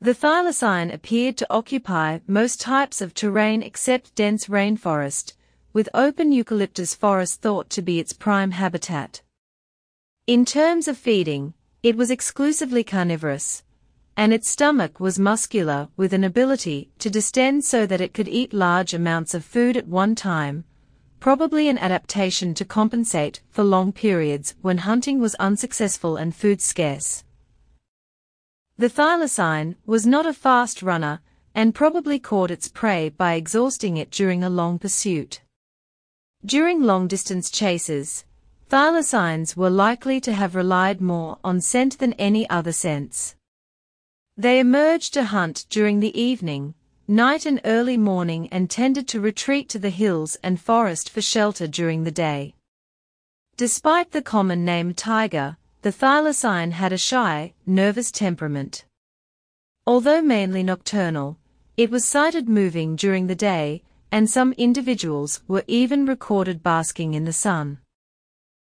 The thylacine appeared to occupy most types of terrain except dense rainforest, with open eucalyptus forest thought to be its prime habitat. In terms of feeding, it was exclusively carnivorous, and its stomach was muscular with an ability to distend so that it could eat large amounts of food at one time, probably an adaptation to compensate for long periods when hunting was unsuccessful and food scarce. The thylacine was not a fast runner and probably caught its prey by exhausting it during a long pursuit. During long-distance chases, thylacines were likely to have relied more on scent than any other sense. They emerged to hunt during the evening, night and early morning and tended to retreat to the hills and forest for shelter during the day. Despite the common name tiger, the thylacine had a shy, nervous temperament. Although mainly nocturnal, it was sighted moving during the day, and some individuals were even recorded basking in the sun.